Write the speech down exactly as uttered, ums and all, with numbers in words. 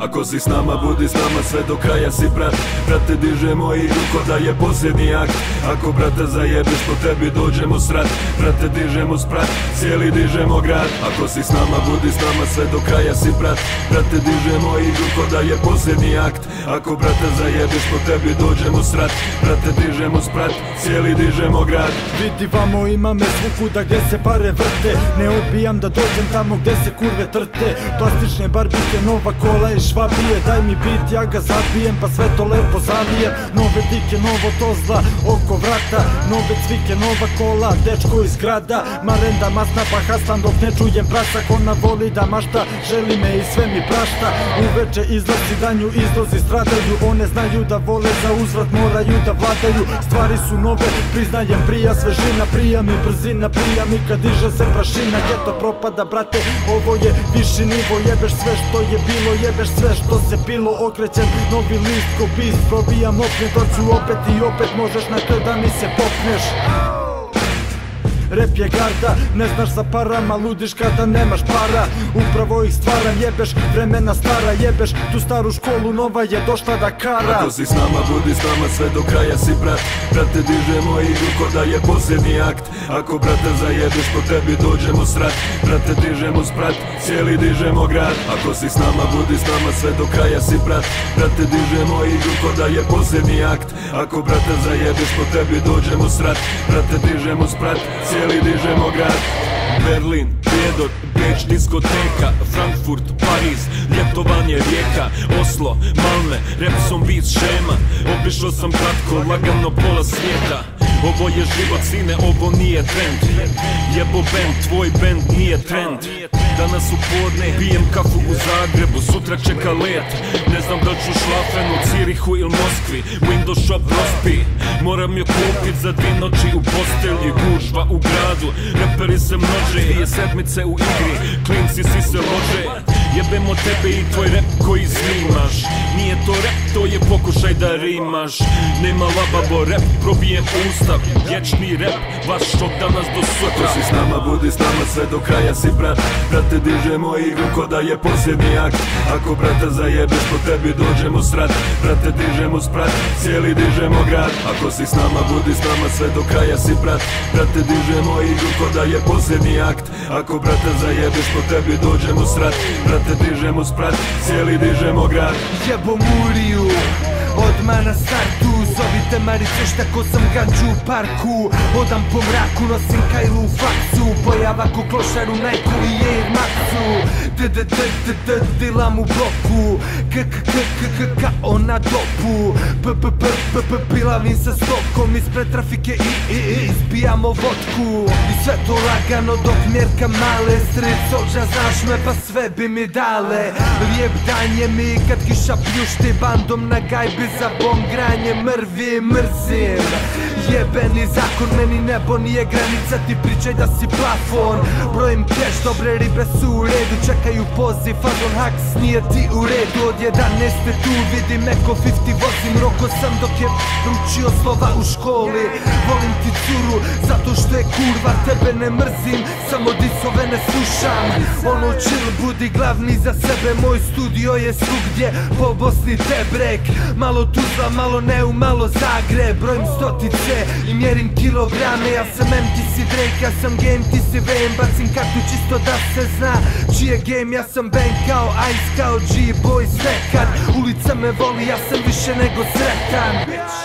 Ako si s nama, budi s nama, sve do kraja si brat. Brate, dižemo igru ko da je posljednji akt. Ako brate zajebeš, po tebi dođemo srat. Brate, dižemo sprat, cijeli dižemo grad. Ako si s nama, budi s nama, sve do kraja si brat. Brate, dižemo igru ko da je posljednji akt. Ako brate zajebeš, po tebi dođemo srat. Brate, dižemo sprat, cijeli dižemo grad. Vidi vamo, ima me svukuda gdje se pare vrte. Ne odbijam da dođem tamo gdje se kurve trte. Plastične barbike, nova kola i švabije. Daj mi bit, ja ga zabijem, pa sve to lepo zavijem. Nove dike, novo tozla oko vrata. Nove cvike, nova kola, dečko iz grada. Marenda, masna, pa hastan dok ne čujem prasak. Ona voli da mašta, želi me i sve mi prašta. Uveče izlazi, danju izlozi, stradaju. One znaju da vole, za uzvrat moraju da vladaju. Stvari su nove, priznajem, prija svežina. Prija mi brzina, prija mi kad diže se prašina. Geto propada, brate, ovo je viši nivo. Jebeš sve što je bilo, jebeš sve što se pilo. Okrećem novi list ko pist, probijam okne, doću opet i opet. Možeš na to da mi se popneš. Rep je garda, ne znaš za parama, ludiš kada nemaš para. Upravo ih stvaram, jebeš, vremena stara, jebeš tu staru školu, nova je došla da kara. Ako si s nama, budi s nama, sve do kraja si brat. Brate, dižemo igru ko da je posljednji akt. Ako brate zajebeš, po tebi dođemo srat. Brate, dižemo sprat, cijeli dižemo grad. Ako si s nama, budi s nama, sve do kraja si brat. Brate, dižemo igru ko da je posljednji akt. Ako brate zajebeš, po tebi dođemo srat. Brate, dižemo sprat, cijeli dižemo grad. Berlin, Prijedor, Beč, diskoteka, Frankfurt, Pariz, ljetovanje, Rijeka, Oslo, Malme, repsom beat, šema. Obišao sam kratko, lagano pola svijeta. Ovo je život, sine, ovo nije trend. Jebo band, tvoj band nije trend. Danas u podne pijem kafu u Zagrebu, sutra čeka let. Ne znam da ću šlafen u Cirihu ili Moskvi. Windows shop prospi, moram je kupit za dvije noći u postelji. Gužva u gradu, reperi se množe. Dvije sedmice u igri, klinci svi se lože. Jebemo tebe i tvoj rap koji snimaš. Nije to rap, to je pokušaj da rimaš. Nema lababo rap, probijem ustav. Vječni rap, vaš od danas do sutra. Ako si s nama, budi s nama, sve do kraja si brat. Brate, dižemo igru ko da je posljednji akt. Ako brate zajebeš, po tebi dođemo srat. Brate, dižemo sprat, cijeli dižemo grad. Ako si s nama, budi s nama, sve do kraja si brat. Brate, dižemo igru ko da je posljednji akt. Ako brate zajebeš, po tebi dođemo srat. Brate, dižemo sprat, cijeli dižemo grad. Jebo Muriju, odmah na startu. Zovite Marice šta ko sam ganđu u parku. Odam po mraku, nosim kajlu u faksu. Pojava ko klošar u Nike i Air Maxu. D d d d d dilam u bloku. K k k k k kao na dopu. P p p p p pilavim sa stokom. Ispred trafike i i i ispijamo vodku. I sve to lagano dok mjerka male. Street soldier, znaš me pa sve bi mi dale. Lijep dan je mi kad kiša pljušti. Bandom na gajbi za bom granje mrvi mrzim. Jebeni zakon, meni nebo nije granica. Ti pričaj da si plafon. Brojim cash, dobre ribe su u redu. Čekaju poziv, fazon haks, nije ti u redu. Od jedanaeste tu vidim neko pedeset vozim. Roko sam dok je učio slova u školi. Volim ti curu, zato što je kurva. Tebe ne mrzim, samo disove ne slušam. Ono chill, budi glavni za sebe. Moj studio je svugdje po Bosni Tebrek. Malo Tuzla, malo Neu, malo Zagreb. Brojim stotice i mjerim kilograme. Ja sam M, ti si Drake, ja sam game, ti si Vane. Bacim kartu čisto da se zna čiji je game. Ja sam bang kao Ice, kao G-Boy, sve kad ulica me voli, ja sam više nego sretan.